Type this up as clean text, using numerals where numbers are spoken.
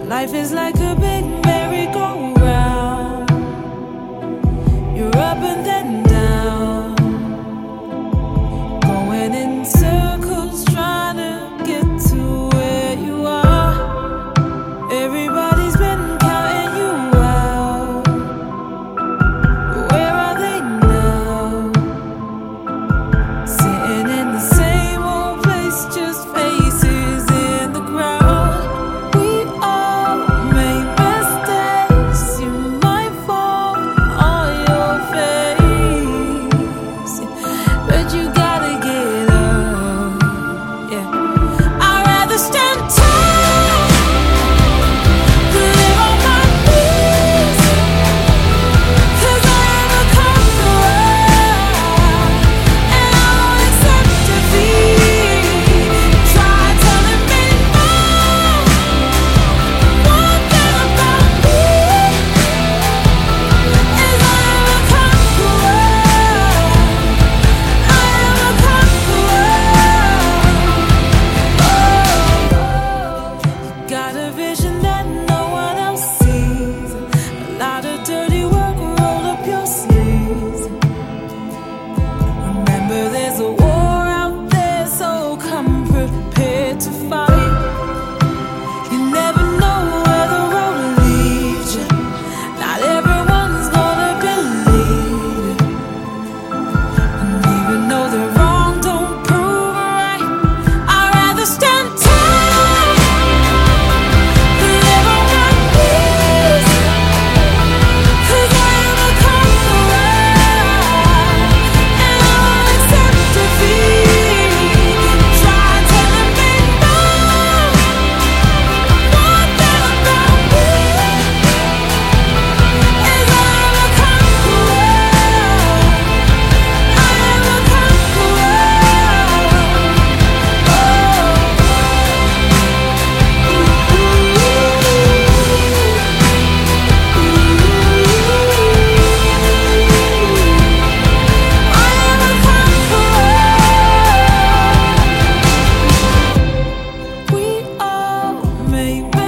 Life is like a big merry-go-round. You're up and then down, going in circles, trying to get to where you are. Everybody's been counting you out. Where are they now? Sitting in the same old place, just faces in the crowd. We all make mistakes. You might fall on your face, but you gotta get up. Yeah, I'd rather stand tall than live on my knees, 'cause I am a conqueror, and I won't accept defeat. Try telling me no. One thing about me is I am a conqueror. I am a conqueror. Got a vision that no one else sees. A lot of dirty work, roll up your sleeves. Remember, there's a war out there, so come prepared to fight. You never know where the road leads you. Not everyone's gonna believe you. And even though they're wrong, don't prove right. I'd rather stand tall than live on my knees, 'cause I am a conqueror, and I won't accept defeat. Try telling me no. One thing about me is I am a conqueror. I am a conqueror. We all make